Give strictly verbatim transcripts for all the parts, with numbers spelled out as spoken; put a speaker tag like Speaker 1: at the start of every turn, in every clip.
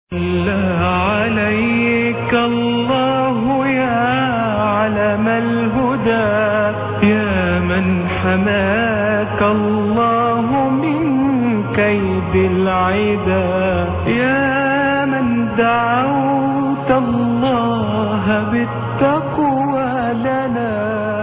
Speaker 1: صلى عليك الله يا علم الهدى يا من حماك الله من كيد العدا يا من دعوت الله بالتقوى لنا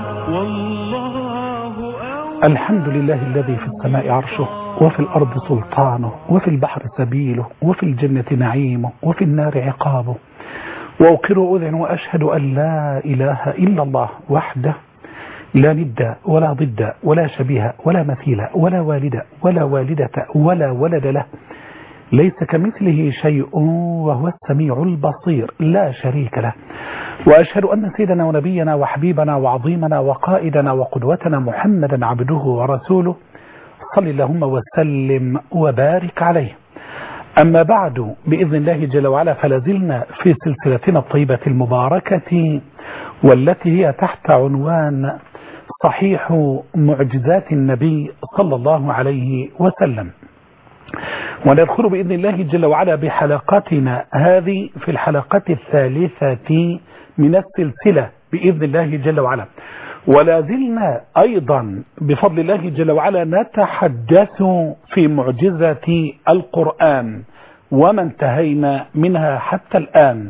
Speaker 1: والله أولى.
Speaker 2: الحمد لله الذي في السماء عرشه وفي الأرض سلطانه وفي البحر سبيله وفي الجنة نعيمه وفي النار عقابه، وأوقر أذن وأشهد أن لا إله إلا الله وحده لا ند ولا ضد ولا شبيه ولا مثيل ولا والد ولا والدة ولا ولد له، ليس كمثله شيء وهو السميع البصير لا شريك له. وأشهد أن سيدنا ونبينا وحبيبنا وعظيمنا وقائدنا وقدوتنا محمدا عبده ورسوله صل اللهم وسلم وبارك عليه. أما بعد، بإذن الله جل وعلا فلازلنا في سلسلتنا الطيبة المباركة والتي هي تحت عنوان صحيح معجزات النبي صلى الله عليه وسلم، وندخل بإذن الله جل وعلا بحلقاتنا هذه في الحلقة الثالثة من السلسلة بإذن الله جل وعلا، ولا زلنا أيضا بفضل الله جل وعلا نتحدث في معجزة القرآن وما انتهينا منها حتى الآن.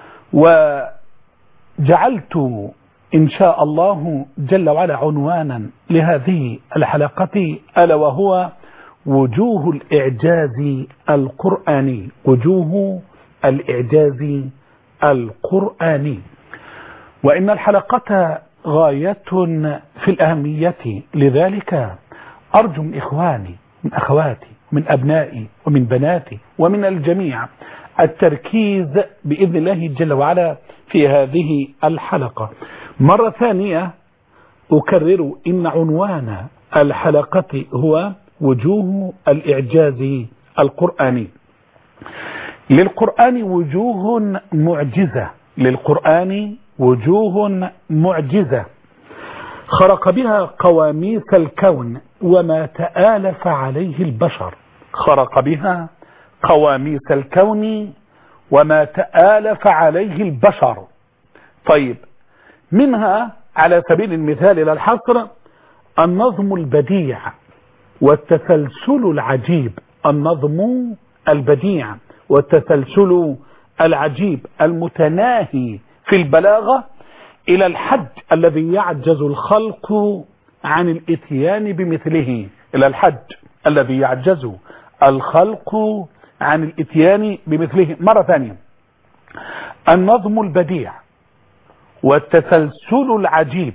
Speaker 2: وجعلت إن شاء الله جل وعلا عنوانا لهذه الحلقة ألا وهو وجوه الإعجاز القرآني. وجوه الإعجاز القرآني، وإن الحلقة غاية في الأهمية، لذلك أرجو من إخواني من أخواتي من أبنائي ومن بناتي ومن الجميع التركيز بإذن الله جل وعلا في هذه الحلقة. مرة ثانية أكرر إن عنوان الحلقة هو وجوه الإعجاز القرآني. للقرآن وجوه معجزة، للقرآن وجوه معجزة خرق بها قواميس الكون وما تآلف عليه البشر. خرق بها قواميس الكون وما تآلف عليه البشر. طيب، منها على سبيل المثال إلى الحصر النظم البديع والتسلسل العجيب. النظم البديع والتسلسل العجيب المتناهي في البلاغة إلى الحد الذي يعجز الخلق عن الاتيان بمثله. إلى الحد الذي يعجز الخلق عن الاتيان بمثله. مرة ثانية، النظم البديع والتسلسل العجيب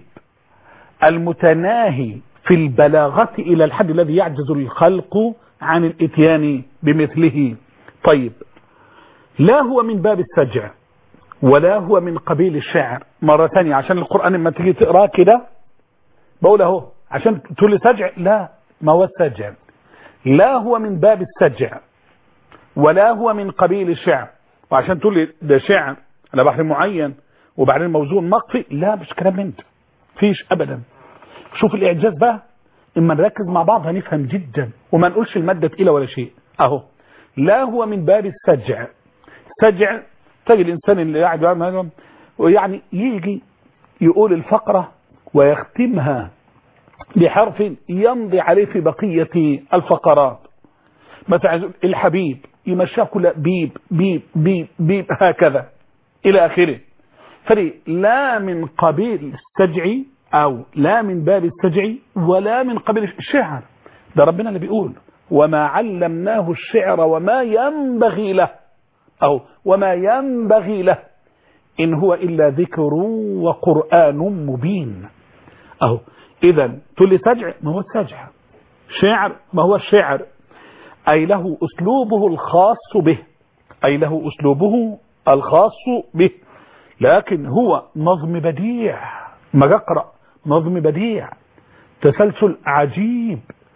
Speaker 2: المتناهي في البلاغة إلى الحد الذي يعجز الخلق عن الاتيان بمثله. طيب، لا هو من باب السجع ولا هو من قبيل الشعر. مرة ثانية، عشان القرآن لما تيجي تقراه كده بقول اهو عشان تقول لي سجع، لا، ما هو السجع لا هو من باب السجع ولا هو من قبيل الشعر. وعشان تقول لي ده شعر على بحر معين وبعدين موزون مقفي، لا، مش كلام من ده، فيش ابدا. شوف الإعجاز بقى، اما نركز مع بعض هنفهم جدا وما نقولش المادة تقيلة ولا شيء. اهو لا هو من باب السجع. سجع تجي الإنسان اللي قاعد ويعني يجي يقول الفقرة ويختمها بحرف يمضي عليه في بقية الفقرات. مثلا الحبيب يمشاه كله بيب بيب بيب بيب هكذا إلى آخره. فلي لا من قبيل السجع أو لا من باب السجع ولا من قبيل الشعر. ده ربنا اللي بيقول وما علمناه الشعر وما ينبغي له، أو وما ينبغي له إن هو إلا ذكر وقرآن مبين. أهو إذا تقول لي سجع، ما هو السجع. شعر، ما هو الشعر. أي له أسلوبه الخاص به، أي له أسلوبه الخاص به، لكن هو نظم بديع. ما أقرأ نظم بديع، تسلسل عجيب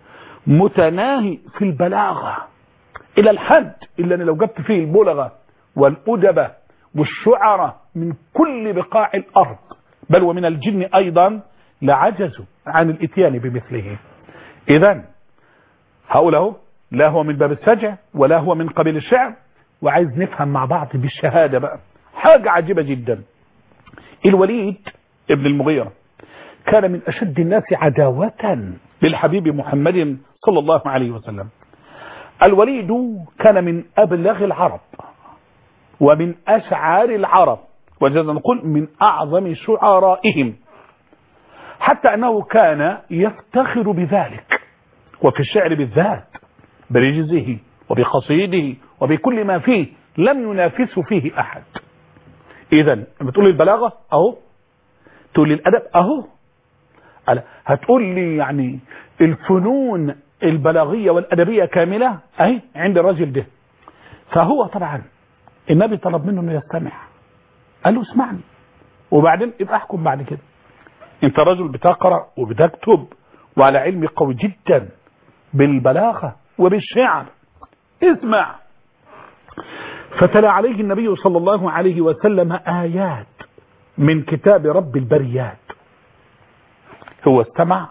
Speaker 2: متناهي في البلاغة إلى الحد إلا أن لو جبت فيه البلغة والأدبة والشعراء من كل بقاع الأرض بل ومن الجن أيضا لعجزوا عن الاتيان بمثله. إذن هؤلاء لا هو من باب السجع ولا هو من قبيل الشعر وعايز نفهم مع بعض بالشهادة بقى حاجة عجيبة جدا. الوليد ابن المغيرة كان من أشد الناس عداوة للحبيب محمد صلى الله عليه وسلم. الوليد كان من أبلغ العرب ومن أشعار العرب، وجدنا نقول من أعظم شعرائهم، حتى أنه كان يفتخر بذلك، وفي الشعر بالذات برجزه وبقصيده وبكل ما فيه لم ينافسه فيه أحد. إذن بتقول البلاغة أهو، تقول الأدب أهو، هتقول لي يعني الفنون البلاغية والأدبية كاملة أهي عند الرجل ده. فهو طبعا النبي طلب منه أنه يستمع، قال له اسمعني وبعدين ابقى احكم بعد كده. انت رجل بتقرأ وبتكتب وعلى علم قوي جدا بالبلاغة وبالشعر، اسمع. فتلا عليه النبي صلى الله عليه وسلم آيات من كتاب رب البريات. هو استمع،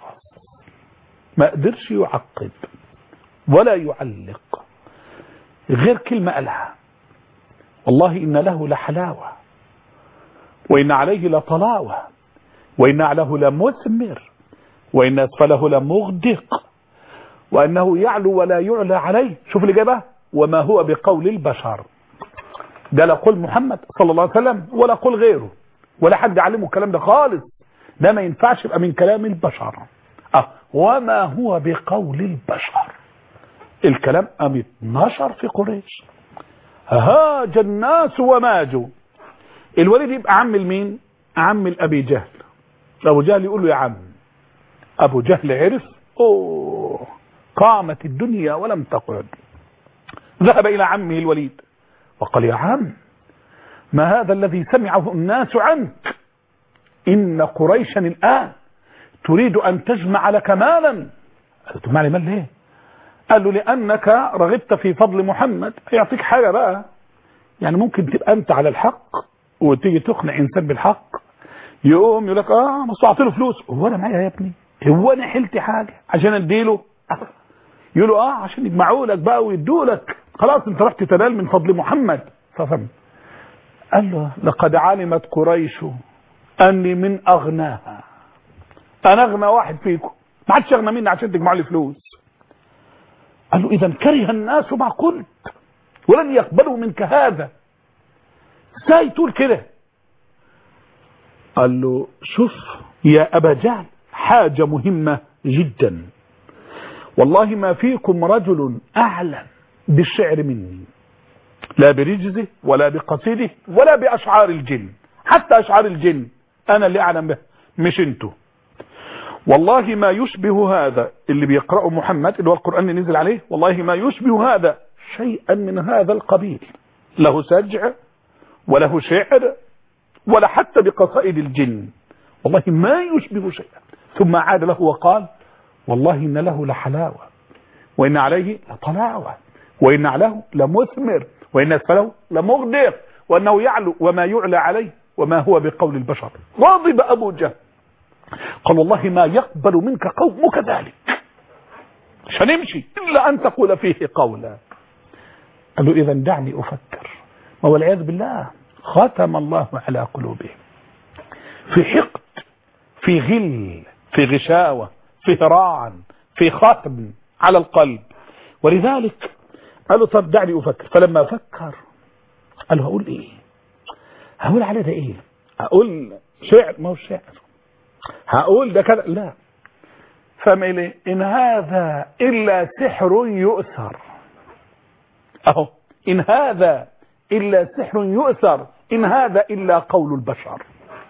Speaker 2: ما قدرش يعقب ولا يعلق غير كلمة قالها: والله إن له لحلاوة، وإن عليه لطلاوة، وإن أعله لمثمر، وإن أسفله لمغدق، وأنه يعلو ولا يعلى عليه. شوف اللي جابها: وما هو بقول البشر. ده لا قول محمد صلى الله عليه وسلم ولا قول غيره، ولا حد علمه الكلام ده خالص. ده ما ينفعش يبقى من كلام البشر. أه وما هو بقول البشر. الكلام قام اتنشر في قريش، هاج الناس وماجوا. الوليد يبقى عم المين؟ عم الأبي جهل. أبو جهل يقول له يا عم. أبو جهل عرف، أوه قامت الدنيا ولم تقعد. ذهب إلى عمه الوليد وقال: يا عم، ما هذا الذي سمعه الناس عنك؟ إن قريشا الآن تريد أن تجمع لك مالا. قال له: تجمع لي مال ليه؟ قال له: لأنك رغبت في فضل محمد، يعطيك حاجة بقى، يعني ممكن تبقى أنت على الحق وتيجي تقنع إنسان بالحق، يقوم يقول لك: آه بس أعطي له فلوس. هو أنا معايا يا ابني؟ هو أنا حلت حاجة عشان أديله؟ يقول له: آه عشان يجمعوا لك بقى ويدوا لك، خلاص أنت رحت تنال من فضل محمد. ففهم. قال له: لقد علمت قريش أني من أغناها، أنا أغنى واحد فيكم، ما حدش أغنى مني عشان تجمعوا لي فلوس. قال له: إذا كره الناس ما قلت ولن يقبلوا منك هذا، ازاي تقول كده؟ قال له: شوف يا أبا جهل، حاجة مهمة جدا، والله ما فيكم رجل أعلم بالشعر مني، لا برجزه ولا بقصيده ولا بأشعار الجن، حتى أشعار الجن أنا اللي أعلم به مش انتو. والله ما يشبه هذا اللي بيقرأه محمد اللي هو القرآن اللي نزل عليه، والله ما يشبه هذا شيئا من هذا القبيل، له سجع وله شعر ولا حتى بقصائد الجن، والله ما يشبه شيئا. ثم عاد له وقال: والله إن له لحلاوة، وإن عليه لطلاوة، وإن عليه لمثمر، وإن أسفله لمغدق، وأنه يعلو وما يعلى عليه، وما هو بقول البشر. غضب أبو جهل قال: والله ما يقبل منك قومك ذلك، مش هنمشي إلا أن تقول فيه قولا. قال له: إذا دعني أفكر. والعياذ بالله ختم الله على قلوبهم، في حقد، في غل، في غشاوة، في هراعا، في ختم على القلب. ولذلك قال له: طب دعني أفكر. فلما فكر قال له: هقول إيه؟ هقول على ده إيه؟ هقول شعر؟ ما هو شعر. هقول ده كذا؟ لا. فما إليه؟ إن هذا إلا سحر يؤثر. أهو إن هذا إلا سحر يؤثر، إن هذا إلا قول البشر.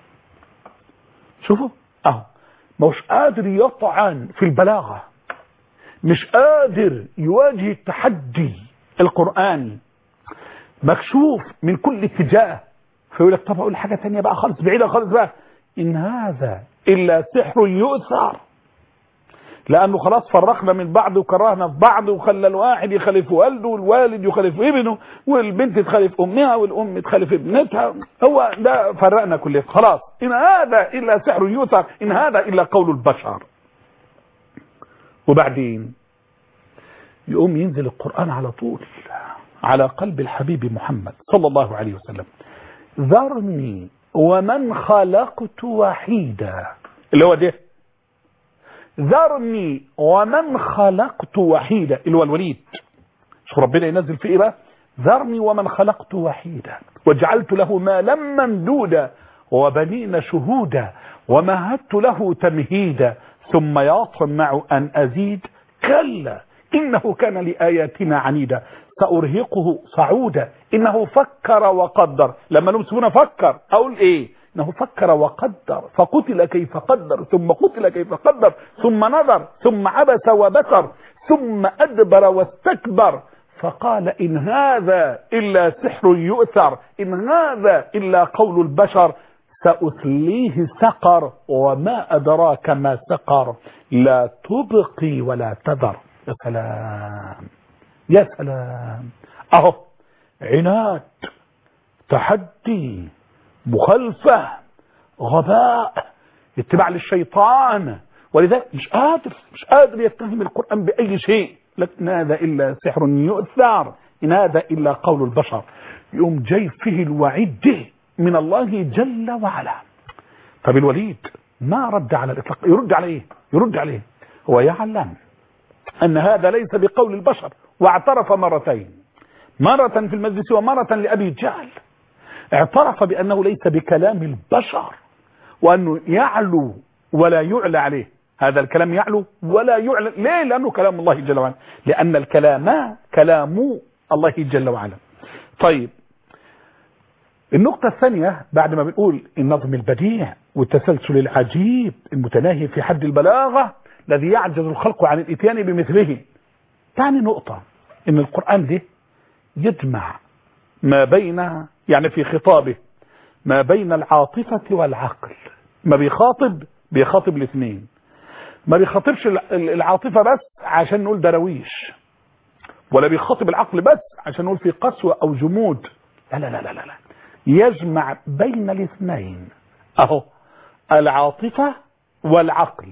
Speaker 2: شوفوا أهو مش قادر يطعن في البلاغة، مش قادر يواجه التحدي القرآني، مكشوف من كل اتجاه. فيقول لك: طب أقول حاجة تانية بقى خالص بعيدة خالص بقى، إن هذا إلا سحر يؤثر، لأنه خلاص فرقنا من بعض وكرهنا في بعض، وخلى الواحد يخالف والده، والوالد يخالف ابنه، والبنت تخالف أمها، والأم تخالف ابنتها، هو ده فرقنا كلنا خلاص. إن هذا إلا سحر يؤثر، إن هذا إلا قول البشر. وبعدين يقوم ينزل القرآن على طول على قلب الحبيب محمد صلى الله عليه وسلم: ذرني ومن خلقت وحيدا. اللي هو ده، ذرني ومن خلقت وحيدا، اللي هو الوليد. شوف ربنا ينزل فيه ايه بقى: ذرني ومن خلقت وحيدا وجعلت له مالا ممدودا وبنين شهودا ومهدت له تمهيدا ثم يطمع أن أزيد كلا إنه كان لآياتنا عنيدا سأرهقه صعودا إنه فكر وقدر. لما نمسكونا فكر أقول إيه؟ إنه فكر وقدر فقتل كيف قدر ثم قتل كيف قدر ثم نظر ثم عبس وبصر ثم أدبر واستكبر فقال إن هذا إلا سحر يؤثر إن هذا إلا قول البشر سأثليه سقر وما أدراك ما سقر لا تبقي ولا تذر. يا سلام يا سلام، أهو عناد، تحدي، مخالفة، غباء، اتباع للشيطان، ولذلك مش قادر مش قادر يتهم القرآن بأي شيء. لكن هذا إلا سحر يؤثر إن هذا إلا قول البشر. يوم جاي فيه الوعيد ده من الله جل وعلا. طب الوليد ما رد على الإطلاق. يرد عليه يرد عليه هو يعلم أن هذا ليس بقول البشر، واعترف مرتين، مرة في المجلس ومرة لأبي جهل. اعترف بأنه ليس بكلام البشر وأنه يعلو ولا يعلى عليه. هذا الكلام يعلو ولا يعلى. ليه؟ لأنه كلام الله جل وعلا، لأن الكلام كلام الله جل وعلا. طيب النقطة الثانية بعد ما بنقول النظم البديع والتسلسل العجيب المتناهي في حد البلاغة الذي يعجز الخلق عن الاتيان بمثله، ثاني نقطة ان القرآن ده يجمع ما بين، يعني في خطابه، ما بين العاطفة والعقل. ما بيخاطب بيخاطب الاثنين، ما بيخاطبش العاطفة بس عشان نقول درويش، ولا بيخاطب العقل بس عشان نقول في قسوة او جمود. لا لا لا لا لا، يجمع بين الاثنين، اهو العاطفة والعقل.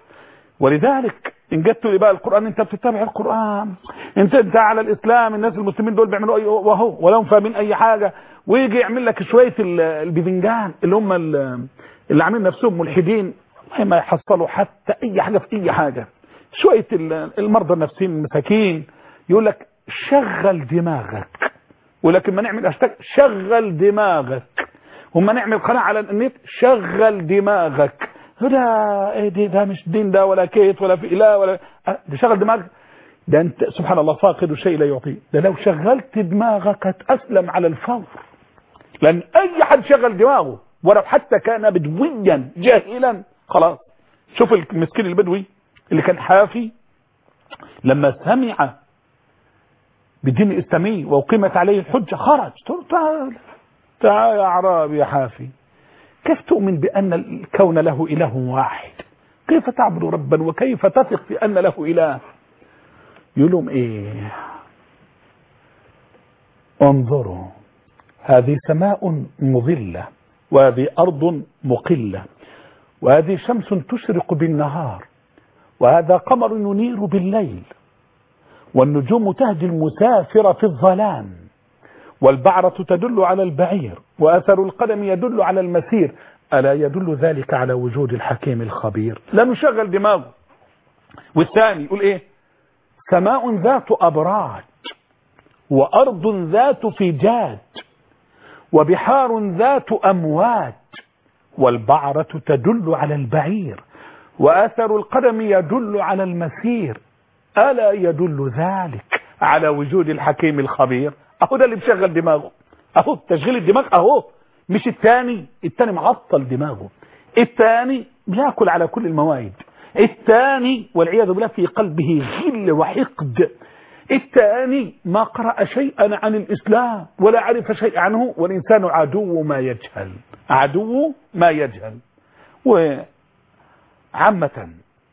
Speaker 2: ولذلك ان جدت لي بقى القرآن، انت بتتابع القرآن، انت انت على الاسلام، الناس المسلمين دول بيعملوا ايه وهو ولا هم فاهمين اي حاجة، ويجي يعمل لك شوية البذنجان اللي هم اللي عاملين نفسهم ملحدين، والله ما يحصلوا حتى اي حاجة في اي حاجة. شوية المرضى النفسيين المساكين يقول لك شغل دماغك، ولكن ما نعمل اشتاك شغل دماغك، وما نعمل قناة على النت شغل دماغك. ده ايه دي؟ ده مش دين ده ولا كيت ولا في اله ولا ده شغل دماغك. ده انت سبحان الله فاقد شيء لا يعطيه. ده لو شغلت دماغك هتأسلم على الفور، لان اي حد شغل دماغه ولو حتى كان بدويا جاهلا خلاص. شوف المسكين البدوي اللي كان حافي لما سمع بالدين الاسلامي وقيمت عليه الحجة خرج. تعال تعال يا اعرابي يا حافي، كيف تؤمن بأن الكون له إله واحد؟ كيف تعبد ربا وكيف تثق في أن له إله؟ يقول لهم إيه؟ انظروا، هذه سماء مظلة وهذه أرض مقلة وهذه شمس تشرق بالنهار وهذا قمر ينير بالليل والنجوم تهدي المسافر في الظلام والبعرة تدل على البعير وأثر القدم يدل على المسير ألا يدل ذلك على وجود الحكيم الخبير؟ لا نشغل دماغه. والثاني يقول إيه؟ سماء ذات أبراج وأرض ذات فجاج وبحار ذات أمواج والبعرة تدل على البعير وأثر القدم يدل على المسير ألا يدل ذلك على وجود الحكيم الخبير؟ اهو ده اللي بيشغل دماغه، اهو تشغيل الدماغ اهو. مش الثاني، الثاني معطل دماغه، الثاني بياكل على كل الموائد، الثاني والعياذ بالله في قلبه غل وحقد، الثاني ما قرأ شيئا عن الإسلام ولا عرف شيئا عنه. والإنسان عدو ما يجهل، عدو ما يجهل. وعامة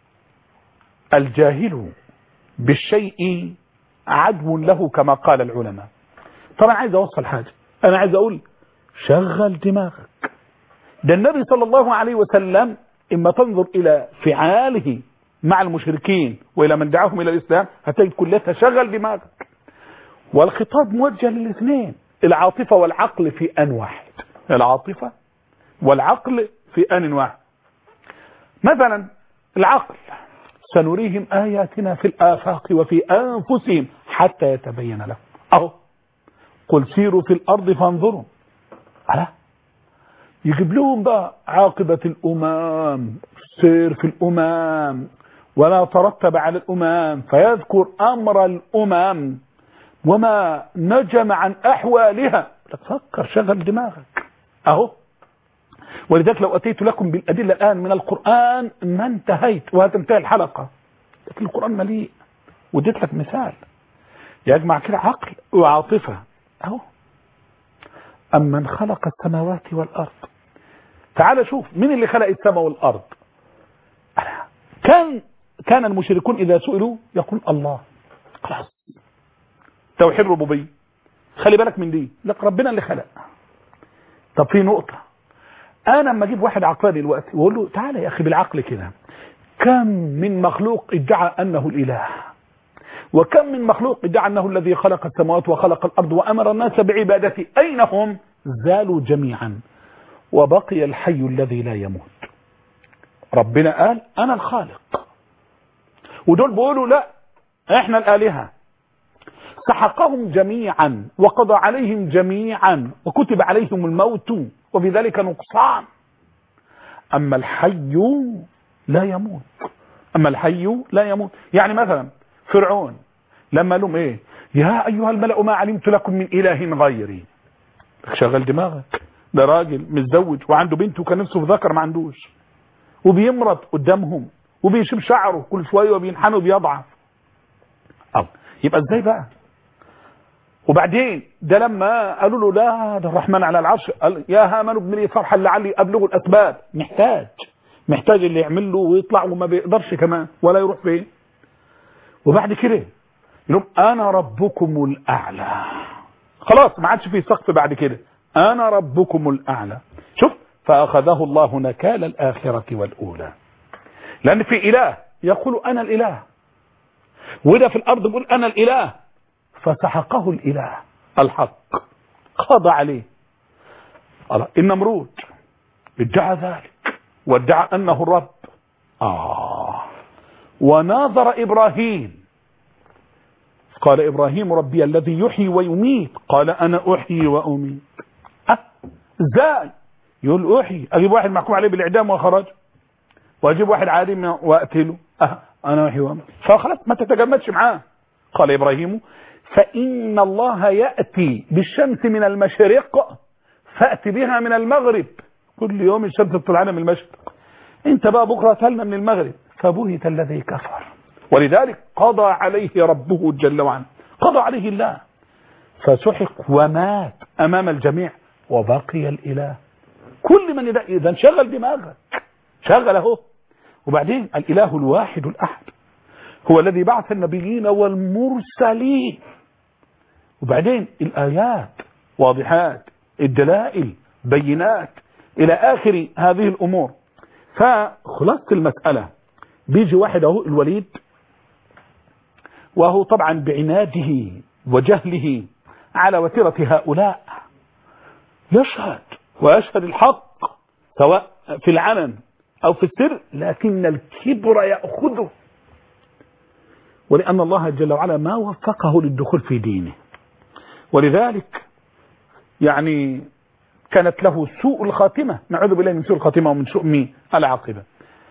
Speaker 2: الجاهل بالشيء عدو له كما قال العلماء. طبعا عايز اوصل حاجة، انا عايز اقول شغل دماغك. ده النبي صلى الله عليه وسلم اما تنظر الى فعاله مع المشركين والى من دعاهم الى الاسلام هتجد كلها شغل دماغك. والخطاب موجه للاثنين، العاطفة والعقل في آن واحد، العاطفة والعقل في آن واحد. مثلا العقل سنريهم آياتنا في الآفاق وفي أنفسهم حتى يتبين لهم. أهو قل سيروا في الأرض فانظروا، ألا يجيب لهم بقى عاقبة الأمم، سير في الأمم ولا ترتب على الأمم، فيذكر أمر الأمم وما نجم عن أحوالها. فكر، شغل دماغك. أهو ولذلك لو أتيت لكم بالأدلة الآن من القرآن ما انتهيت وهتنتهي الحلقة، لكن القرآن مليء. وديت لك مثال يجمع كده عقل وعاطفة. أهو أمن خلق السماوات والأرض. تعال شوف مين اللي خلق السماء والأرض. كان كان المشركون إذا سئلوا يقول الله. خلاص، توحيد الربوبية. خلي بالك من دي، لك ربنا اللي خلق. طب في نقطة، أنا لما أجيب واحد عقلاني دلوقتي وأقول له تعالى يا أخي بالعقل كده، كم من مخلوق ادعى أنه الإله، وكم من مخلوق ادعى أنه الذي خلق السماوات وخلق الأرض وأمر الناس بعبادته، أين هم؟ زالوا جميعا وبقي الحي الذي لا يموت. ربنا قال أنا الخالق، ودول بيقولوا لا إحنا الآلهة. سحقهم جميعا وقضى عليهم جميعا وكتب عليهم الموت وفي ذلك نقصان. أما الحي لا يموت، أما الحي لا يموت. يعني مثلا فرعون لما لهم إيه؟ يا أيها الملأ ما علمت لكم من إله غيري. شغل دماغك، ده راجل متزوج وعنده بنت وكان نفسه في ذكر ما عندوش، وبيمرض قدامهم وبيشيب شعره كل شوية وبينحنى وبيضعف. أو يبقى ازاي بقى؟ وبعدين ده لما قالوا له لا ده الرحمن على العرش، قال يا هامان ابن لي صرحا لعلي ابلغ الاسباب. محتاج محتاج اللي يعمل له ويطلع وما بيقدرش كمان ولا يروح فين. وبعد كده يقول انا ربكم الاعلى. خلاص ما عادش في سقف بعد كده، انا ربكم الاعلى. شوف، فاخذه الله نكال الاخره والاولى. لان في اله يقول انا الاله، وده في الارض يقول انا الاله، فسحقه الاله الحق قضى عليه. النمرود ادعى ذلك وادعى انه الرب. آه وناظر ابراهيم، قال ابراهيم ربي الذي يحيي ويميت، قال انا احيي واميت. أه ازاي يقول احيي؟ اجيب واحد محكوم عليه بالاعدام وخرج، واجيب واحد عادي واقتله. أه انا احيي واميت. فخلاص ما تتجمدش معاه. قال ابراهيم فإن الله يأتي بالشمس من المشرق فأتي بها من المغرب. كل يوم الشمس تطلع من المشرق، انت بقى بكرة تلنا من المغرب. فبهت الذي كفر، ولذلك قضى عليه ربه جل وعلا، قضى عليه الله فسحق ومات أمام الجميع وبقي الإله. كل من إذا إذا شغل دماغك، شغل اهو. وبعدين الإله الواحد الأحد هو الذي بعث النبيين والمرسلين. وبعدين الآيات واضحات، الدلائل بينات إلى آخر هذه الأمور. فخلاصة المسألة بيجي واحد اهو الوليد، وهو طبعا بعناده وجهله على وتيرة هؤلاء يشهد ويشهد الحق سواء في العلن أو في السر، لكن الكبر يأخذه، ولأن الله جل وعلا ما وفقه للدخول في دينه. ولذلك يعني كانت له سوء الخاتمة، نعوذ بالله من سوء الخاتمة ومن سوء العاقبة.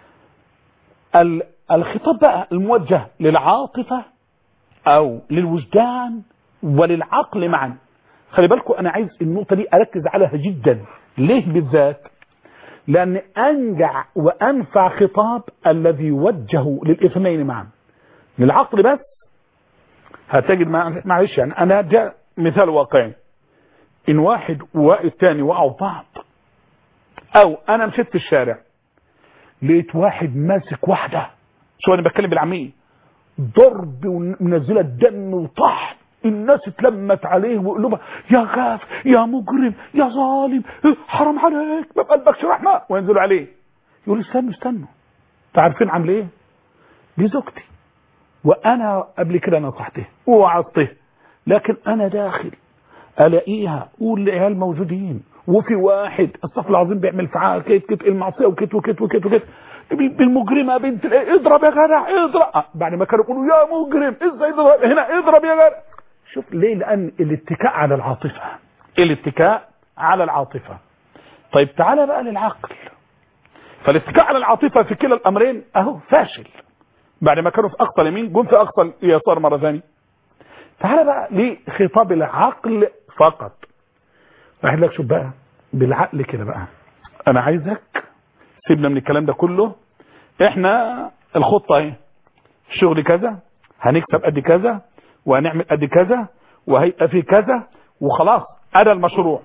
Speaker 2: الخطاب بقى الموجه للعاطفة أو للوجدان وللعقل معا. خلي بالكم أنا عايز النقطة دي أركز عليها جدا. ليه بالذات؟ لأن أنجع وأنفع خطاب الذي يوجه للاثنين معا. للعقل بس هتجد معلش يعني أنا ده مثال واقعي، إن واحد والتاني وقعوا بعض، أو أنا مشيت في الشارع لقيت واحد ماسك واحدة، شو أنا بتكلم بالعامية، ضرب ونزلت دم وطحن، الناس اتلمت عليه وقلوبها يا غاف يا مجرم يا ظالم حرام عليك ما بقلبكش رحمة، وينزلوا عليه. يقول استنوا استنوا، تعرفين عامل ايه؟ دي زوجتي، وانا قبل كده نصحته ووعظته لكن انا داخل الاقيها والعيال موجودين وفي واحد استغفر الله العظيم بيعمل فعال كيت كيت المعصيه وكيت وكيت وكيت وكيت بالمجرمه بنت اضرب يا جدع اضرب، بعد ما كانوا يقولوا يا مجرم ازاي اضرب هنا اضرب يا جدع. شوف ليه؟ لان الاتكاء على العاطفه، الاتكاء على العاطفه. طيب تعالى بقى للعقل. فالاتكاء على العاطفه في كلا الامرين اهو فاشل، بعد ما كانوا في اقصى اليمين جم في اقصى اليسار مره ثانيه. تعالى بقى لخطاب العقل فقط. واحد لك شوف بقى بالعقل كده بقى، انا عايزك سيبنا من الكلام ده كله، احنا الخطه اهي، الشغل كذا، هنكسب قد كذا، وهنعمل قد كذا، وهيبقى في كذا، وخلاص ادى المشروع.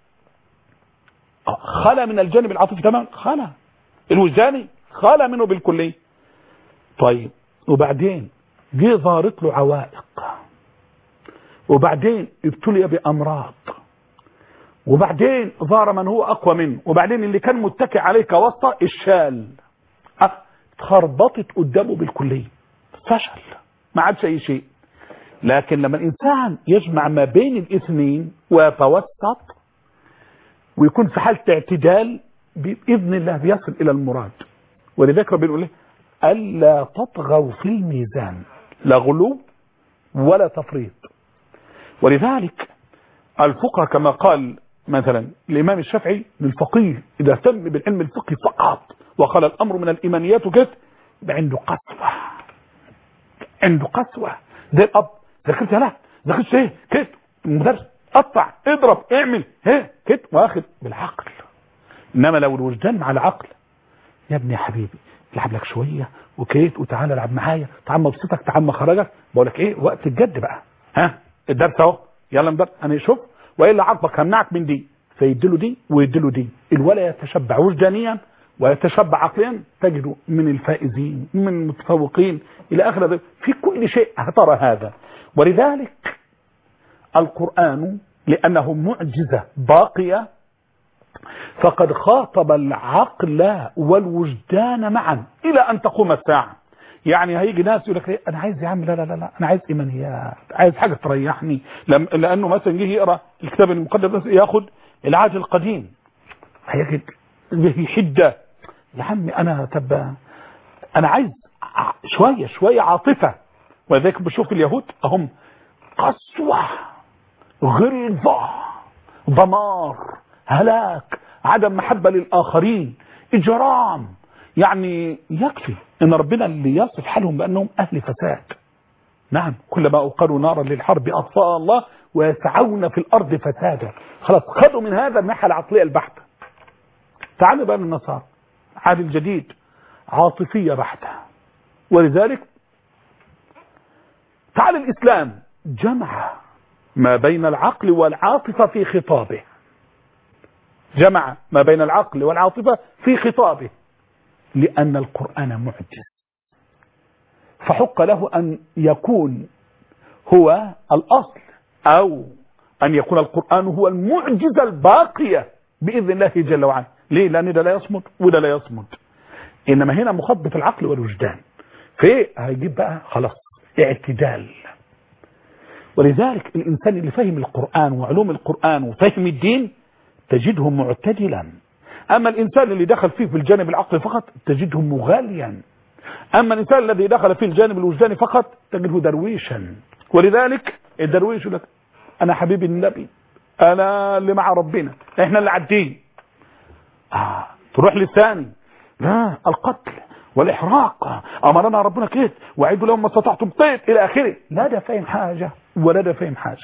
Speaker 2: خلى من الجانب العاطفي تمام، خلى الوجداني خلى منه بالكليه. طيب وبعدين جه ظهرت له عوائق، وبعدين ابتلي بامراض، وبعدين ظهر من هو اقوى منه، وبعدين اللي كان متكئ عليه كواسطه الشال اتخربطت قدامه بالكليه، فشل ما عادش اي شيء. لكن لما الانسان يجمع ما بين الاثنين ويتوسط ويكون في حاله اعتدال باذن الله بيصل الى المراد. ولذلك ربنا يقول له الا تطغوا في الميزان، لا غلو ولا تفريط. ولذلك الفقهاء كما قال مثلا الامام الشافعي للفقيه اذا اهتم بالعلم الفقهي فقط وقال الامر من الايمانيات وكده، يبقى عنده قسوه، عنده قسوه. ده الاب ذاكرت لا ذاكرت ايه كده، المدرس قطع اضرب اعمل ايه كده، واخد بالعقل. انما لو الوجدان مع العقل، يا ابني يا حبيبي العب لك شويه وكيت وتعالى العب معايا، تعال مبسطك تعال مخرجك، بقول لك ايه وقت الجد بقى، ها الدرس اهو يلا مدرس انا شوف، والا عاقبك همنعك من دي، فيديله دي ويديله دي. الولد يتشبع وجدانيا ويتشبع عقليا، تجده من الفائزين من المتفوقين الى اخره في كل شيء هترى هذا. ولذلك القرآن لأنه معجزة باقية فقد خاطب العقل والوجدان معا إلى أن تقوم الساعة. يعني هيجي ناس يقول لك أنا عايز يا عم لا لا لا لا أنا عايز إيمانيات، عايز حاجة تريحني، لأنه مثلا يجي يقرأ الكتاب المقدس ياخد العهد القديم هيجد به حدة. يا عم أنا تبا أنا عايز شوية شوية عاطفة. ولذلك بشوف اليهود هم قسوة، غلظة، دمار، هلاك، عدم محبة للآخرين، إجرام. يعني يكفي ان ربنا اللي يصف حالهم بأنهم أهل فساد. نعم كلما أوقدوا نارا للحرب أطفأها الله ويسعون في الأرض فسادا. خلاص خدوا من هذا الناحية العقلية البحتة. تعالوا بقى للنصارى، عهد الجديد عاطفية بحتة. ولذلك تعال الإسلام جمع ما بين العقل والعاطفة في خطابه، جمع ما بين العقل والعاطفة في خطابه، لأن القرآن معجز فحق له أن يكون هو الأصل، أو أن يكون القرآن هو المعجزة الباقية بإذن الله جل وعلا. ليه؟ لأن ده لا يصمد وده لا يصمد. إنما هنا مخاطبة العقل والوجدان، في هيجيب بقى خلاص اعتدال. ولذلك الإنسان اللي فهم القرآن وعلوم القرآن وفهم الدين تجده معتدلا. أما الإنسان اللي دخل فيه في الجانب العقلي فقط تجده مغاليا. أما الإنسان الذي دخل في الجانب الوجداني فقط تجده درويشا. ولذلك الدرويش يقول لك أنا حبيب النبي، أنا اللي مع ربنا، إحنا اللي عدين. آه. تروح للثاني لا القتل والإحراق أمرنا ربنا كده وعيدوا لهم ما استطعتم طيب إلى آخره. لا ده فهم حاجة ولا ده فهم حاجة.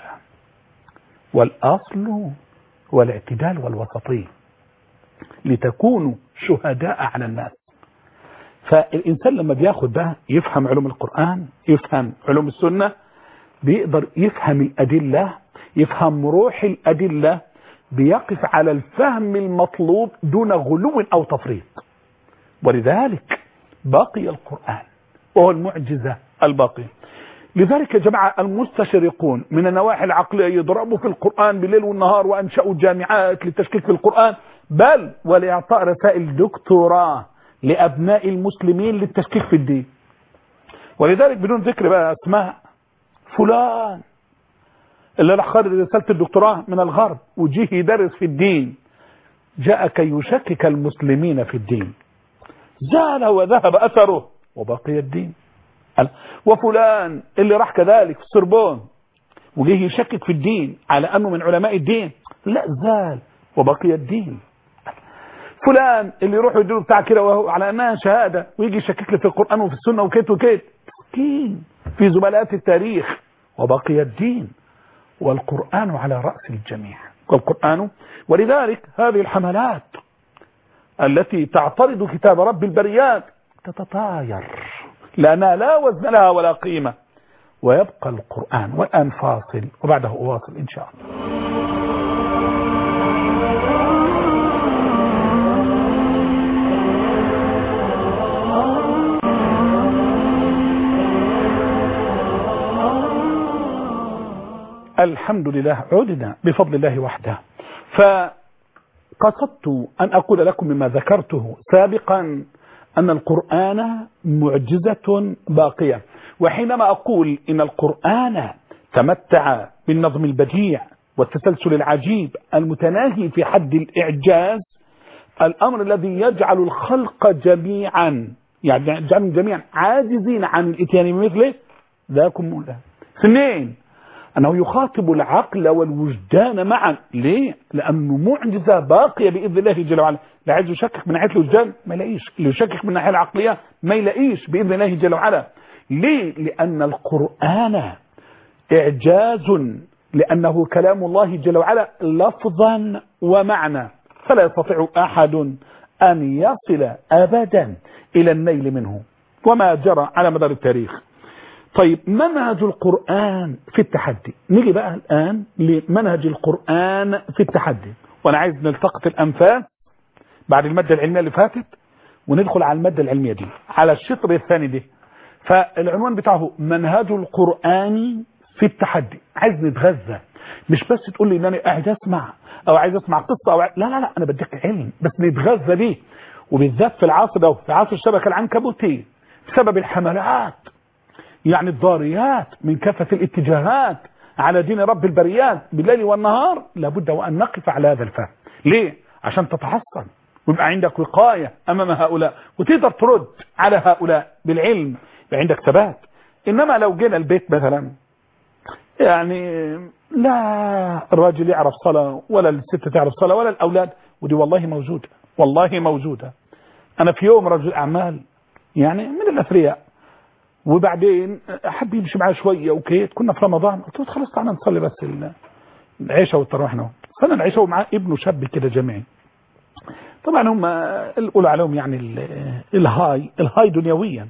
Speaker 2: والأصل هو الاعتدال والوسطية لتكونوا شهداء على الناس. فالإنسان لما بياخد ده يفهم علوم القرآن، يفهم علوم السنة، بيقدر يفهم الأدلة، يفهم روح الأدلة، بيقف على الفهم المطلوب دون غلو أو تفريط. ولذلك باقي القرآن وهو المعجزة الباقية. لذلك يا جماعة المستشرقون من النواحي العقلية يضربوا في القرآن بالليل والنهار وأنشأوا جامعات للتشكيك في القرآن، بل ولإعطاء رسائل دكتوراه لأبناء المسلمين للتشكيك في الدين. ولذلك بدون ذكر بقى أسماء، فلان اللي راح خارج رسالة الدكتوراه من الغرب وجيه يدرس في الدين، جاء كي يشكك المسلمين في الدين، زال وذهب أثره وبقي الدين. وفلان اللي راح كذلك في السربون وجيه يشكك في الدين على أنه من علماء الدين، لا زال وبقي الدين. فلان اللي يروح يديله بتاع كده وهو على أنها شهادة ويجي يشكك له في القرآن وفي السنة وكيت وكيت، مسكين في زبالات التاريخ وبقي الدين. والقرآن على رأس الجميع، والقرآن. ولذلك هذه الحملات التي تعترض كتاب رب البريات تتطاير لأنها لا وزن لها ولا قيمة، ويبقى القرآن. والآن فاصل وبعده أواصل إن شاء الله. الحمد لله، عدنا بفضل الله وحده. فقصدت أن أقول لكم مما ذكرته سابقا أن القرآن معجزة باقية. وحينما أقول إن القرآن تمتع بالنظم البديع والتسلسل العجيب المتناهي في حد الإعجاز، الأمر الذي يجعل الخلق جميعا يعني يجعلهم جميعا عاجزين عن الإتيان بمثله، ذاكم مولا. اثنين، أنه يخاطب العقل والوجدان معا. ليه؟ لأنه معجزة باقية بإذن الله جل وعلا. لا عايز يشكك من ناحية الوجدان ما يلاقيش، اللي يشكك من الناحية العقلية ما يلاقيش بإذن الله جل وعلا. ليه؟ لأن القرآن إعجاز، لأنه كلام الله جل وعلا لفظا ومعنى، فلا يستطيع أحد أن يصل أبدا إلى النيل منه، وما جرى على مدار التاريخ. طيب، منهج القرآن في التحدي. نيجي بقى الآن لمنهج القرآن في التحدي، وأنا عايز نلتقط الأنفاس بعد المادة العلمية اللي فاتت وندخل على المادة العلمية دي على الشطر الثاني دي. فالعنوان بتاعه منهج القرآن في التحدي. عايز نتغذى، مش بس تقول لي ان انا قاعد اسمع او عايز اسمع قصة او لا لا لا، انا بديك علم بس نتغذى بيه. وبالذات في العصر ده، في عصر الشبكة العنكبوتية، بسبب الحملات يعني الضاريات من كافة الاتجاهات على دين رب البريات بالليل والنهار، لابد وأن نقف على هذا الفهم. ليه؟ عشان تتحصن ويبقى عندك وقاية أمام هؤلاء وتقدر ترد على هؤلاء بالعلم، يبقى عندك ثبات. إنما لو جينا البيت مثلا يعني لا الراجل يعرف صلاة ولا الست تعرف صلاة ولا الأولاد، ودي والله موجودة، والله موجودة. أنا في يوم رجل أعمال يعني من الأثرياء، وبعدين حد يمشي معاه شويه وكيت، كنا في رمضان، قلت له خلاص تعالى نصلي بس العشاء والتراويح اهو. صلى العشاء ومعاه ابنه شاب كده جميعي. طبعا هم يقولوا عليهم يعني الهاي الهاي دنيويا.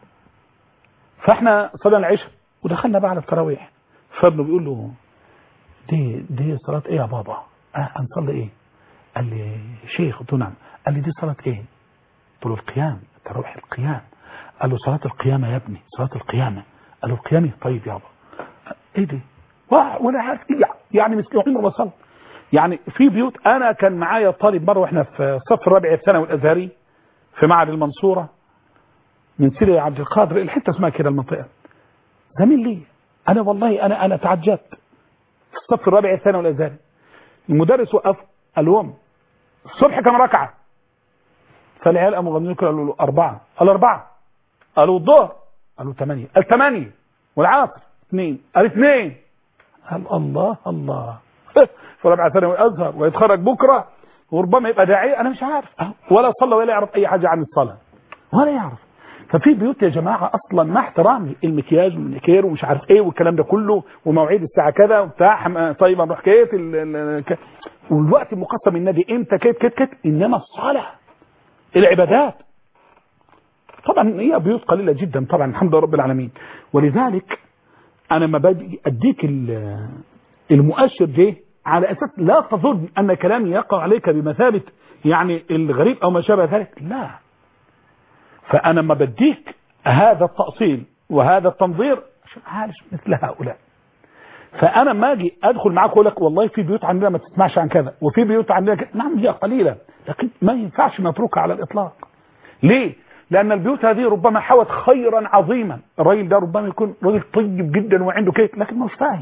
Speaker 2: فاحنا صلينا العشاء ودخلنا بقى على التراويح، فابنه بيقول له دي دي صلاه ايه يا بابا؟ اه هنصلي ايه؟ قال لي شيخ. قلت له نعم. قال لي دي صلاه ايه؟ قلت له القيام، التراويح القيام. قال له صلاة القيامة يا ابني، صلاة القيامة. قال له القيامة؟ طيب يابا. ايه دي؟ ولا عارف يعني مسكين عمره ما صلى. يعني في بيوت، انا كان معايا طالب مره واحنا في صف الرابع الثانوي الازهري في معهد المنصوره من سيدي عبد القادر، الحته اسمها كده المنطقه، زميل لي. انا والله انا انا تعجبت. في الصف الرابع الثانوي الازهري المدرس وقف قال لهم الصبح كم ركعه؟ فالعيال قاموا غنوا قالوا له اربعه. قال اربعه. قالوا الظهر؟ قالوا ثمانية. قال ثمانية. والعصر اثنين. قال اثنين. قال الله الله في رابعه ثانوي ازهر ويتخرج بكره وربما يبقى داعيه، انا مش عارف ولا صلى ولا يعرف اي حاجه عن الصلاه ولا يعرف. ففي بيوت يا جماعه اصلا مع احترامي المكياج والنكير ومش عارف ايه والكلام ده كله ومواعيد الساعه كذا وبتاع، طيب نروح كيت والوقت مقسم النادي امتى كيت كيت كيت، انما الصلاه العبادات طبعا هي بيوت قليله جدا طبعا الحمد لله رب العالمين. ولذلك انا ما باجي اديك المؤشر ده على اساس لا تظن ان كلامي يقع عليك بمثابه يعني الغريب او ما شابه ذلك، لا. فانا ما بديك هذا التأصيل وهذا التنظير عشان عارف مثل هؤلاء. فانا ما اجي ادخل معاك واقول لك والله في بيوت عندنا ما تسمعش عن كذا وفي بيوت عندنا كذا، نعم هي قليله لكن ما ينفعش نتركها على الاطلاق. ليه؟ لأن البيوت هذه ربما حوت خيرا عظيما. الراجل ده ربما يكون راجل طيب جدا وعنده كيك لكن مش فاهم،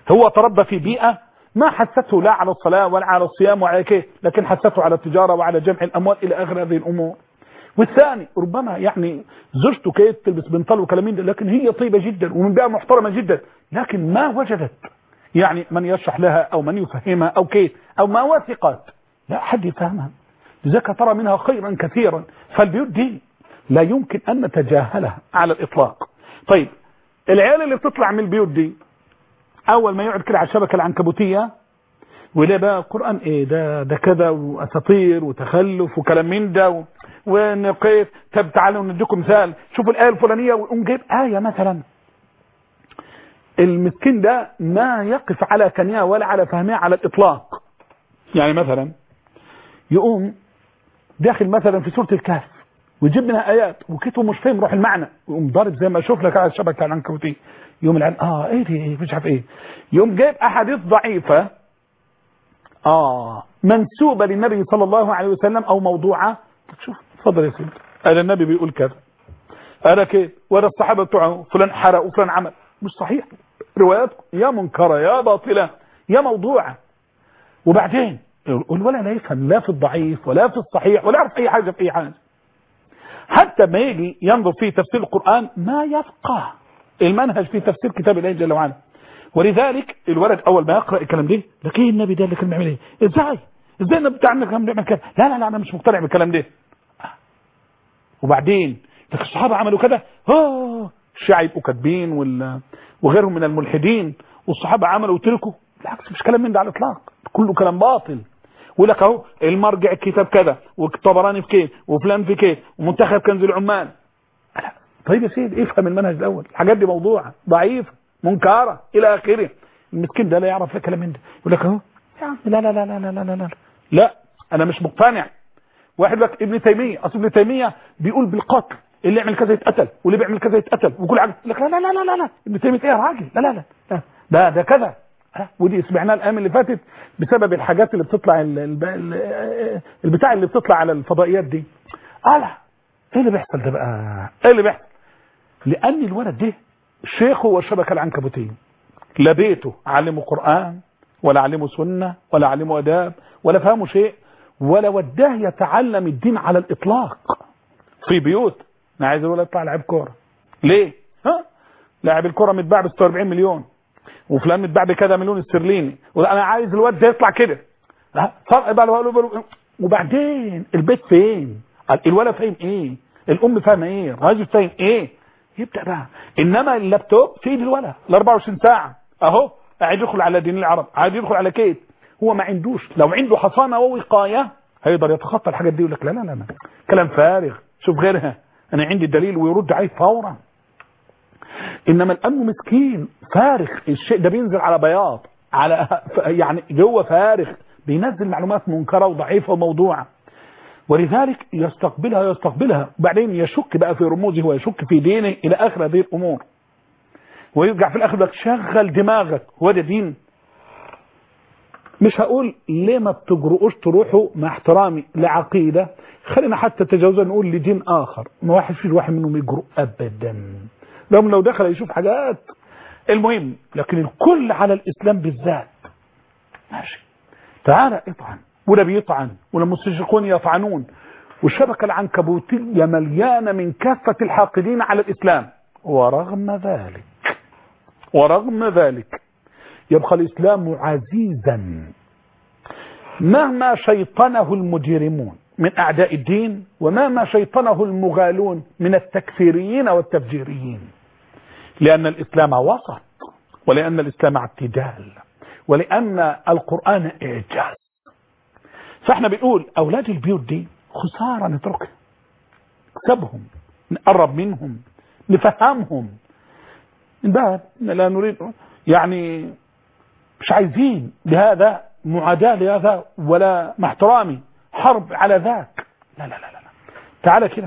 Speaker 2: هو تربى في بيئة ما حسته لا على الصلاة ولا على الصيام وعلى كيف، لكن حسته على التجارة وعلى جمع الأموال إلى آخر هذه الأمور. والثاني ربما يعني زوجته كيف تلبس بنطل وكلامين، لكن هي طيبة جدا ومن بيئة محترمة جدا، لكن ما وجدت يعني من يشرح لها أو من يفهمها أو كيف، أو ما وثقت لا حد يفهمها، لذلك ترى منها خيرا كثيرا. فالبيوت دي لا يمكن أن نتجاهلها على الإطلاق. طيب العيال اللي بتطلع من البيوت دي أول ما يقعد كده على الشبكة العنكبوتية ولا بقى القرآن إيه ده ده كذا وأساطير وتخلف وكلام من ده ونقيت. طب تعالوا نديكم مثال، شوفوا الآية الفلانية ويقوم جايب آية مثلا المسكين ده ما يقف على كنيها ولا على فهمها على الإطلاق. يعني مثلا يقوم داخل مثلا في سورة الكهف ويجيب منها آيات وكتبه مش فاهم روح المعنى، يقوم ضارب زي ما اشوف لك على الشبكة العنكبوتية، يوم العين اه ايه دي ايه مش عارف ايه، يوم جايب احاديث ضعيفة اه منسوبة للنبي صلى الله عليه وسلم او موضوعة. شوف اتفضل يا سيدي، هذا النبي بيقول كذا، هذا كيف، وهذا الصحابة بتوعه فلان حرق وفلان عمل، مش صحيح، روايات يا منكرة يا باطلة يا موضوعة. وبعدين الولا لا يفهم لا في الضعيف ولا في الصحيح ولا يعرف اي حاجة في اي حاجة، حتى ما يجي ينظر في تفسير القرآن ما يفقه المنهج في تفسير كتاب الله جل وعلا. ولذلك الولد اول ما يقرأ الكلام ده لك ايه النبي ده اللي كان بيعمل ايه، ازاي ازاي النبي بتاعنا كان بيعمل كده، لا لا لا انا مش مقتنع بالكلام ده. وبعدين لك الصحابة عملوا كده، اه الشيعة يبقوا كاتبين وغيرهم من الملحدين والصحابة عملوا وتركوا، بالعكس مش كلام من ده على الاطلاق، كله كلام باطل. ولك اهو المرجع الكتاب كذا والطبراني في كيف وفلان في كيف ومنتخب كنز العمال. طيب يا سيدي افهم المنهج الاول، الحاجات دي موضوعه ضعيفه منكره الى اخره. المسكين ده لا يعرف الكلام من ده، يقول لك اهو لا لا لا لا لا لا لا لا لا انا مش مقتنع. واحد لك ابن تيميه، اصل ابن تيميه بيقول بالقتل، اللي يعمل كذا يتقتل واللي بيعمل كذا يتقتل وكل حاجه، يقول لك لا لا لا لا لا ابن تيميه ايه يا راجل، لا لا لا, لا. ده ده كذا. ودي سمعناها الايام اللي فاتت بسبب الحاجات اللي بتطلع البتاع اللي بتطلع على الفضائيات دي. اه لا ايه اللي بيحصل ده بقى، ايه اللي بيحصل؟ لان الولد ده شيخه والشبكه العنكبوتيه، لا بيته علمه قران ولا علمه سنه ولا علمه اداب ولا فهمه شيء ولا وداه يتعلم الدين على الاطلاق. في بيوت انا عايز الولد يطلع لعب كوره، ليه؟ ها لاعب الكوره متباع ب ستة وأربعين مليون وفلان متباع بكذا مليون استرليني، وانا عايز الواد ده يطلع كده. فرق بقى. وبعدين البيت فين؟ الولد فاهم ايه؟ الام فاهمه ايه؟ الراجل فاهم ايه؟ يبدا بقى. انما اللابتوب في ايد الولد ال أربعة وعشرين ساعه اهو قاعد يدخل على دين العرب، قاعد يدخل على كيف، هو ما عندوش، لو عنده حصانه ووقايه هيقدر يتخطى الحاجات دي. يقول لك لا لا لا كلام فارغ، شوف غيرها انا عندي الدليل ويرد عليه فورا. انما الام مسكين فارغ، الشيء ده بينزل على بياض على يعني جوه فارغ، بينزل معلومات منكره وضعيفه وموضوعه، ولذلك يستقبلها يستقبلها وبعدين يشك بقى في رموزه ويشك في دينه الى اخر هذه الامور، ويرجع في الاخر لك شغل دماغك. هو ده دين؟ مش هقول ليه ما بتجرؤوش تروحوا مع احترامي لعقيده، خلينا حتى تجاوزا نقول لدين اخر، ما واحد فيش واحد منهم يجرؤ ابدا، لهم لو دخل يشوف حاجات المهم، لكن الكل على الاسلام بالذات ماشي. تعالى اطعن، ولا بيطعن ولا المستشرقون يطعنون، والشبكه العنكبوتيه مليانه من كافه الحاقدين على الاسلام، ورغم ذلك ورغم ذلك يبقى الاسلام عزيزا مهما شيطنه المجرمون من اعداء الدين ومهما شيطنه المغالون من التكفيريين والتفجيريين، لان الاسلام وسط، ولان الاسلام اعتدال، ولان القران اعجاز. فاحنا بنقول اولاد البيوت دي خساره نتركها، نكسبهم، نقرب منهم، نفهمهم، ده لا نريد يعني مش عايزين بهذا معاداة لهذا ولا مع احترامي حرب على ذاك، لا لا لا لا. تعالى كده،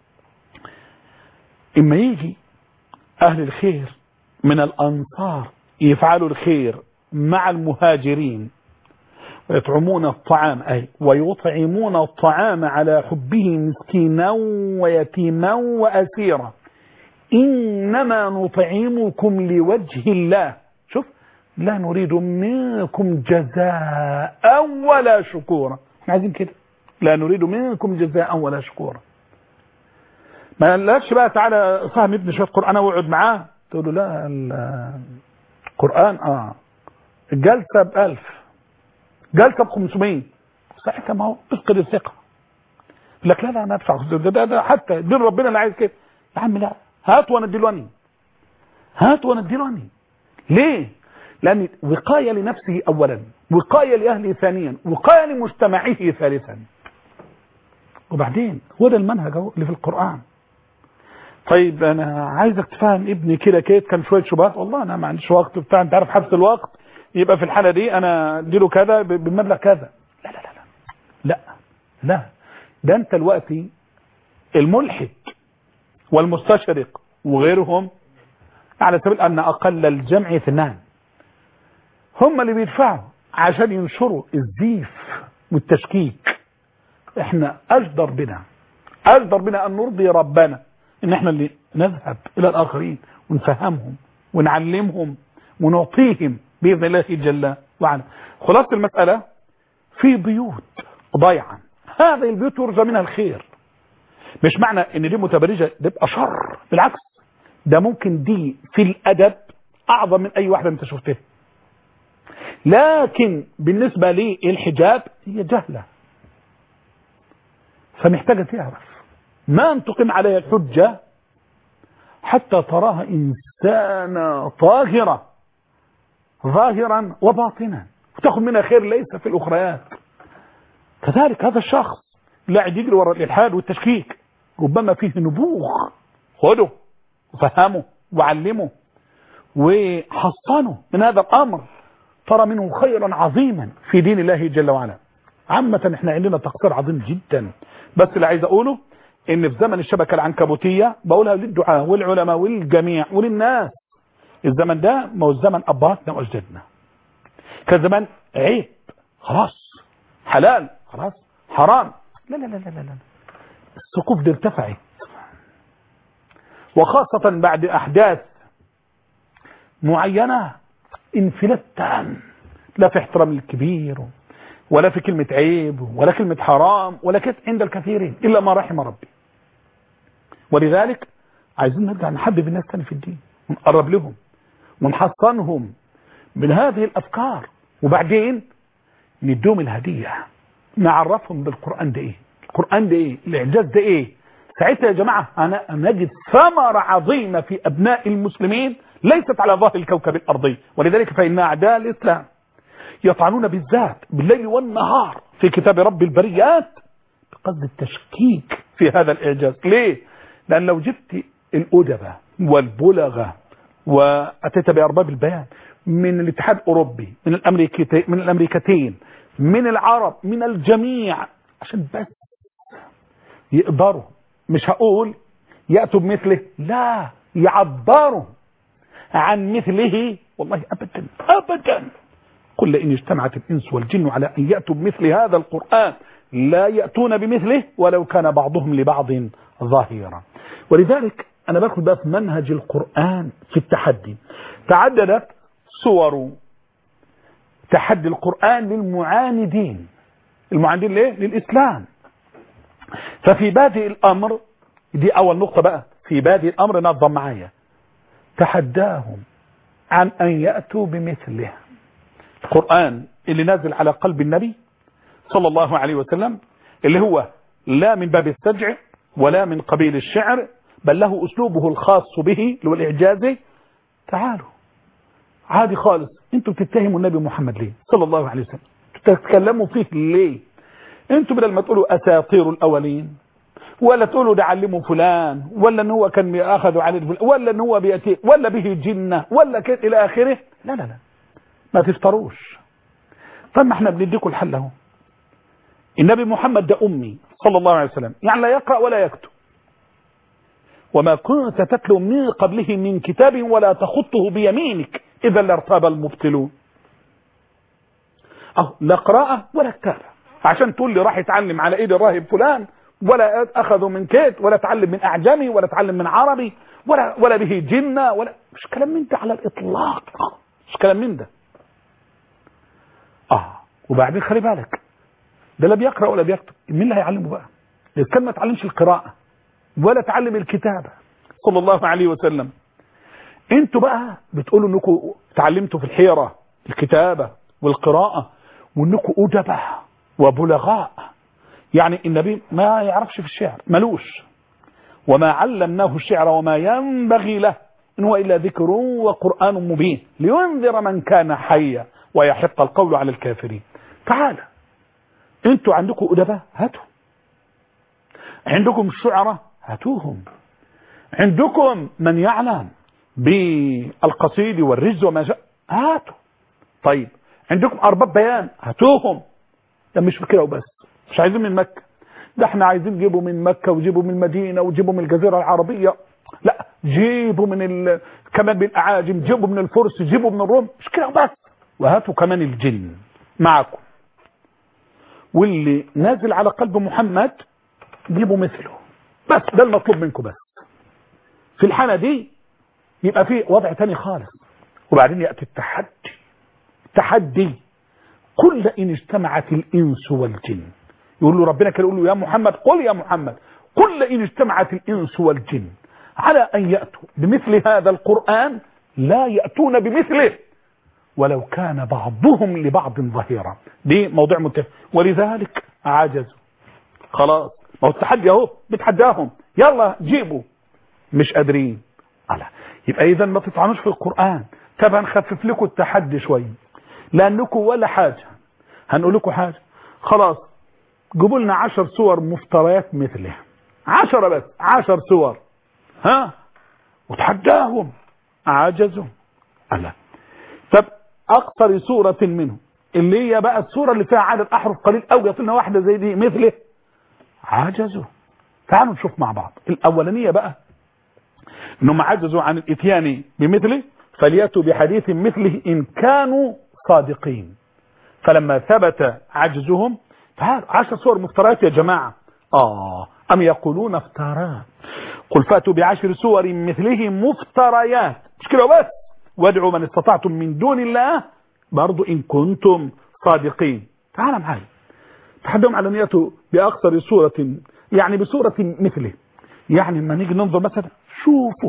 Speaker 2: اما يجي اهل الخير من الانصار يفعلوا الخير مع المهاجرين ويطعمون الطعام أي ويطعمون الطعام على حبه مسكينا ويتيما وأسيرا، إنما نطعمكم لوجه الله. شوف لا نريد منكم جزاء ولا شكورا. احنا عايزين كده، لا نريد منكم جزاء ولا شكورا. ما قالكش بقى تعالى فهم ابن شويه قرآن واقعد معاه تقول له لا القرآن اه الجلسة بألف، جلسة بخمسمية، ساعتها ما هو افقد الثقة. يقول لك لا لا انا ادفع ده, ده, ده حتى دين ربنا اللي عايز كده. يا عم لا، هات وانا اديلوني، هات وانا اديلوني. ليه؟ لأن وقاية لنفسه أولا، وقاية لأهله ثانيا، وقاية لمجتمعه ثالثا. وبعدين هو ده المنهج اللي في القرآن. طيب أنا عايزك تفهم ابني كده كده كان شوية شبهات، والله أنا ما عنديش وقت بتاع، أنت عارف حبس الوقت، يبقى في الحالة دي أنا أديله كذا بمبلغ كذا. لا لا لا لا لا لا، ده أنت الوقت الملحد والمستشرق وغيرهم على سبيل أن أقل الجمع اثنان هم اللي بيدفعوا عشان ينشروا الزيف والتشكيك. احنا أجدر بنا أجدر بنا أن نرضي ربنا ان احنا اللي نذهب إلى الآخرين ونفهمهم ونعلمهم ونعطيهم بإذن الله جل وعلا. خلاصة المسألة في بيوت ضيعا، هذه البيوت يرجى منها الخير. مش معنى ان دي متبرجة ده يبقى شر، بالعكس ده ممكن دي في الأدب أعظم من أي واحدة انت شفتها. لكن بالنسبة لي الحجاب هي جهلة، فمحتاجة تعرف ما أن تقيم عليها الحجة حتى تراها إنسانة طاهرة ظاهرا وباطنا وتأخذ منها خير ليس في الأخريات. كذلك هذا الشخص لا يجري وراء الإلحاد والتشكيك، ربما فيه نبوغ، خده وفهمه وعلمه وحصنه من هذا الأمر، ترى منه خيرا عظيما في دين الله جل وعلا. عامة احنا عندنا تقصير عظيم جدا، بس اللي عايز اقوله ان في زمن الشبكة العنكبوتية، بقولها للدعاء والعلماء والجميع وللناس، الزمن ده ما هو الزمن ابهاتنا واجدادنا. كان زمان عيب خلاص، حلال خلاص، حرام لا لا لا لا لا، السقوف دي ارتفعت، وخاصة بعد احداث معينة انفلات تام، لا في احترام الكبير ولا في كلمة عيب ولا كلمة حرام ولا كده عند الكثيرين إلا ما رحم ربي. ولذلك عايزين نرجع نحبب الناس تاني في الدين ونقرب لهم ونحصنهم من هذه الأفكار، وبعدين ندوم الهدية، نعرفهم بالقرآن ده ايه، القرآن ده ايه، الإعجاز ده ايه. ساعتها يا جماعة أنا نجد ثمرة عظيمة في أبناء المسلمين ليست على ظهر الكوكب الأرضي. ولذلك فإن أعداء الإسلام يطعنون بالذات بالليل والنهار في كتاب رب البريات بقصد التشكيك في هذا الإعجاز. ليه؟ لأن لو جبت الأدباء والبلغة وأتيت بأرباب البيان من الاتحاد الأوروبي، من الأمريكتين، من الأمريكتين، من العرب، من الجميع، عشان بس يقدروا، مش هقول يأتوا بمثله، لا يعبروا عن مثله، والله أبدا أبدا. قل إن اجتمعت الإنس والجن على أن يأتوا بمثل هذا القرآن لا يأتون بمثله ولو كان بعضهم لبعض ظاهرا. ولذلك أنا باخد بقى في منهج القرآن في التحدي. تعددت صور تحدي القرآن للمعاندين. المعاندين ليه؟ للإسلام. ففي بادئ الأمر، دي أول نقطة بقى، في بادئ الأمر نظم معايا، تحداهم عن أن يأتوا بمثله. القرآن اللي نازل على قلب النبي صلى الله عليه وسلم، اللي هو لا من باب السجع ولا من قبيل الشعر، بل له أسلوبه الخاص به اللي هو الإعجازي. تعالوا عادي خالص، انتوا بتتهموا النبي محمد ليه صلى الله عليه وسلم؟ تتكلموا فيه ليه؟ انتوا بدل ما تقولوا أساطير الأولين، ولا تقولوا ده علموا فلان، ولا ان هو كان أخذوا عليه فلان، ولا ان هو بيأتي، ولا به جنة، ولا كده إلى آخره، لا لا لا ما تفتروش. طب ما احنا بنديكم الحل اهو. النبي محمد ده أمي صلى الله عليه وسلم، يعني لا يقرأ ولا يكتب، وما كنت تتلو من قبله من كتاب ولا تخطه بيمينك إذا لارتاب المبطلون. أهو لا قراءة ولا كتابة، عشان تقول لي راح يتعلم على ايد الراهب فلان، ولا أخذوا من كيت، ولا تعلم من أعجمي، ولا تعلم من عربي، ولا ولا به جنة، ولا مش كلام من ده على الإطلاق، مش كلام من ده. اه وبعدين خلي بالك ده لا بيقرأ ولا بيكتب، مين اللي هيعلمه بقى؟ إذا كان ما تعلمش القراءة ولا تعلم الكتابة صلى الله عليه وسلم. انتوا بقى بتقولوا انكم تعلمتوا في الحيرة الكتابة والقراءة وانكم أدبة وبلغاء. يعني النبي ما يعرفش في الشعر، ملوش، وما علمناه الشعر وما ينبغي له إن هو إلا ذكر وقرآن مبين لينذر من كان حيا ويحق القول على الكافرين. تعالى انتوا عندكم أدبة هاتوا، عندكم الشعراء هاتوهم، عندكم من يعلم بالقصيد والرز وما جاء هاتوا. طيب عندكم أرباب بيان هاتوهم. ده مش فكرة وبس، مش عايزين من مكة، ده احنا عايزين نجيبوا من مكة وجيبوا من المدينة وجيبوا من الجزيرة العربية، لا جيبوا من ال... كمان بالأعاجم، جيبوا من الفرس، جيبوا من الروم، مش كده وبس، وهاتوا كمان الجن معكم، واللي نازل على قلب محمد جيبوا مثله. بس ده المطلوب منكم. بس في الحالة دي يبقى في وضع تاني خالص. وبعدين يأتي التحدي. التحدي كل إن اجتمعت الإنس والجن، يقول له ربنا كان يقول له يا محمد قل يا محمد كل إن اجتمعت الإنس والجن على أن يأتوا بمثل هذا القرآن لا يأتون بمثله ولو كان بعضهم لبعض ظهيرا. دي موضوع متفق، ولذلك عجزوا. خلاص ما هو التحدي اهو بتحداهم، يلا جيبوا، مش قادرين. على يبقى اذا ما تطعنوش في القرآن. طب هنخفف لكم التحدي شويه لانكم ولا حاجه. هنقول لكم حاجه، خلاص جيبوا لنا عشر صور مفتريات مثله، عشرة بس، عشر صور، ها، وتحداهم. عجزوا. ألا طب اقصر صورة منهم اللي هي بقى الصورة اللي فيها عدد احرف قليل قوي يطلنا واحدة زي دي مثله، عجزوا. تعالوا نشوف مع بعض. الاولانية بقى انهم عجزوا عن الاتيان بمثله فليأتوا بحديث مثله ان كانوا صادقين. فلما ثبت عجزهم، تعالوا عشر صور مفتريات يا جماعة. اه ام يقولون افتراه قل فاتوا بعشر صور مثله مفتريات، مش كده بس، وادعوا من استطعتم من دون الله برضو ان كنتم صادقين. تعال معايا تحدهم على نيته باقصر صورة، يعني بصورة مثله. يعني لما نيجي ننظر مثلا شوفوا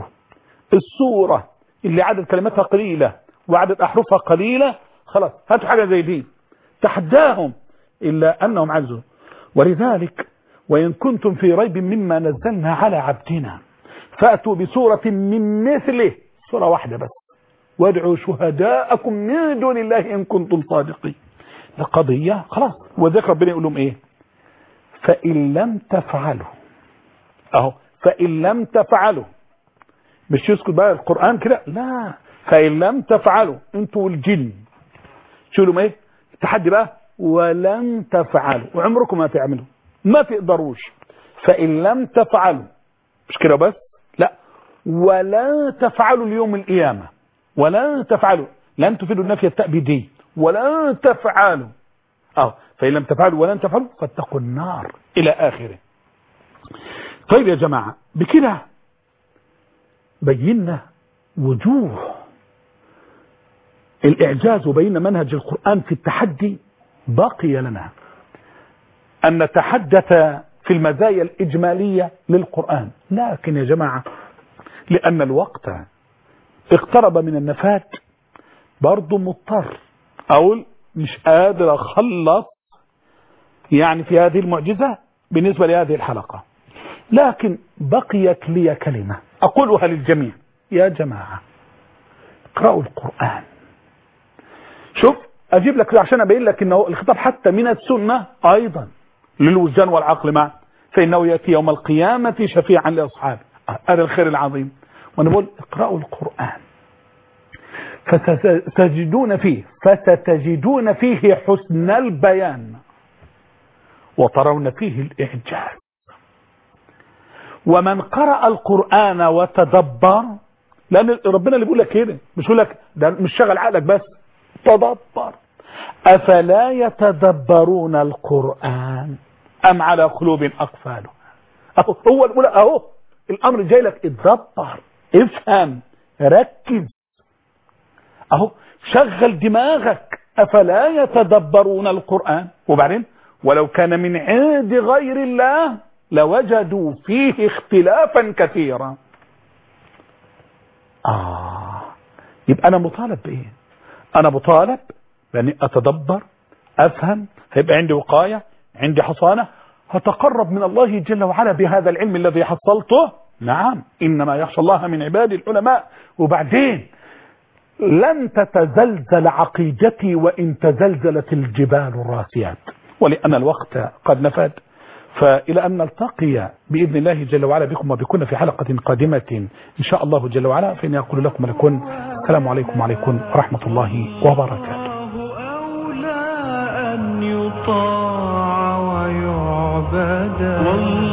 Speaker 2: الصورة اللي عدد كلماتها قليلة وعدد احرفها قليلة، خلاص هاتوا حاجة زي دي. تحداهم الا انهم عجزوا. ولذلك وان كنتم في ريب مما نزلنا على عبدنا فاتوا بصورة من مثله، صورة واحدة بس، وادعوا شهداءكم من دون الله ان كنتم صادقين. القضية خلاص. وذكر ربنا يقول لهم ايه؟ فان لم تفعلوا، اهو فان لم تفعلوا، مش يسكت بقى القرآن كده، لا، فان لم تفعلوا انتوا والجن، شو لهم ايه التحدي بقى؟ ولن تفعلوا، وعمركم ما تعملوا، ما تقدروش. فان لم تفعلوا، مش كده بس، لا، ولا تفعلوا اليوم القيامة، ولا تفعلوا، لن تفيدوا النفي التأبيدي، ولا تفعلوا، اه فإن لم تفعلوا ولن تفعلوا فاتقوا النار إلى آخره. طيب يا جماعة بكده بينا وجوه الإعجاز وبينا منهج القرآن في التحدي. باقي لنا أن نتحدث في المزايا الإجمالية للقرآن، لكن يا جماعة لأن الوقت اقترب من النفاد برضو مضطر أقول مش قادر أخلص يعني في هذه المعجزة بالنسبة لهذه الحلقة، لكن بقيت لي كلمة أقولها للجميع. يا جماعة اقرأوا القرآن. شوف أجيب لك عشان أبين لك أنه الخطاب حتى من السنة أيضا للوجدان والعقل معا، فإنه يأتي يوم القيامة شفيعا لأصحابه. هذا الخير العظيم. ونقول اقرأوا القرآن فستجدون فيه فستجدون فيه حسن البيان وترون فيه الإعجاز. ومن قرأ القرآن وتدبر، لأن ربنا اللي بيقول لك كده، مش يقول لك ده مش شغل عقلك بس، تدبر. أفلا يتدبرون القرآن أم على قلوب أقفالها. أهو هو الأولى، أهو الأمر جاي لك، اتدبر، افهم، ركز، أهو شغل دماغك أفلا يتدبرون القرآن؟ وبعدين ولو كان من عند غير الله لوجدوا فيه اختلافا كثيرا. آه يبقى أنا مطالب بإيه؟ أنا مطالب بأني أتدبر، أفهم، هيبقى عندي وقاية، عندي حصانة، هتقرب من الله جل وعلا بهذا العلم الذي حصلته. نعم، إنما يخشى الله من عباد العلماء. وبعدين لن تتزلزل عقيدتي وإن تزلزلت الجبال الراسيات. ولأن الوقت قد نفد، فإلى أن نلتقي بإذن الله جل وعلا بكم وبكنا في حلقة قادمة إن شاء الله جل وعلا، فإني أقول لكم لكم السلام عليكم وعليكم ورحمة الله وبركاته.
Speaker 1: أولى أن يطاع ويعبد.